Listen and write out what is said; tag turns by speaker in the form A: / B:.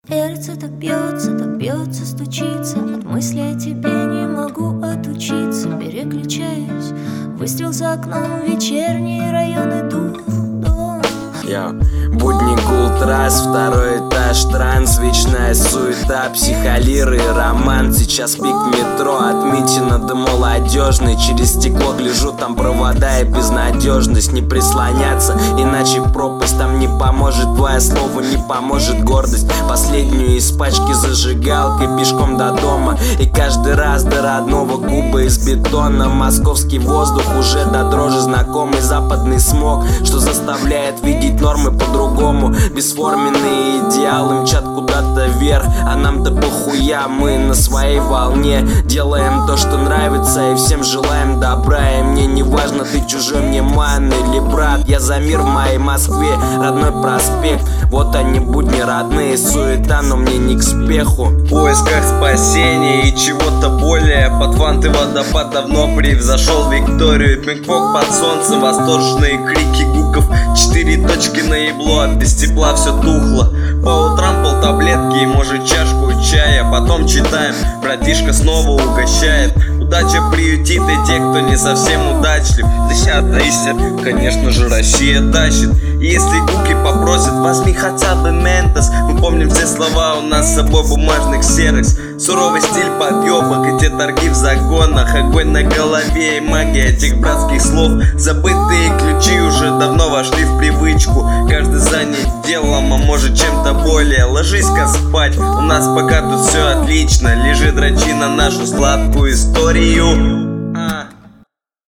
A: Сердце так бьется, стучится. От мысли о тебе не могу отучиться. Переключаюсь, выстрел за окном, вечерние районы, дух дома.
B: Будни Култрас, второй этаж, транс, вечная суета, психолиры и роман. Сейчас пик метро, отмечено до молодежной. Через стекло гляжу, там провода и безнадежность. Не прислоняться, иначе пропасть. Там не поможет твое слово, не поможет гордость. Последнюю из пачки зажигалкой пешком до дома. И каждый раз до родного куба из бетона. Московский воздух уже до дрожи знакомый. Западный смог, что заставляет видеть нормы по-другому. Бесформенные идеалы мчат куда-то вверх, а нам-то похуя, мы на своей волне. Делаем то, что нравится, и всем желаем добра. И мне не важно, ты чужой мне ман или брат. Я за мир в моей Москве, родной проспект. Вот они будни родные, суета, но мне не к спеху.
C: В поисках спасения и чего-то более. Под фанты водопад давно превзошел Викторию. Пинг-понг под солнцем, восторженные крики гуков. 4 точки на ебло, без тепла все тухло. По утрам полтаблетки и может чашку чая. Потом читаем, братишка снова угощает. Удача приютит и тех, кто не совсем удачлив. Десятая, конечно же, Россия тащит. И если гуки попросят, возьми хотя бы Ментос. Мы помним все слова, у нас с собой бумажных ксерокс. Суровый стиль подъебок и те торги в загонах. Огонь на голове и магия этих братских слов. Забытые ключи уже давно вошли в привычку. Каждый занят делом, а может чем-то более. Ложись-ка спать, у нас пока тут все отлично. Лежи, дрочи на нашу сладкую историю.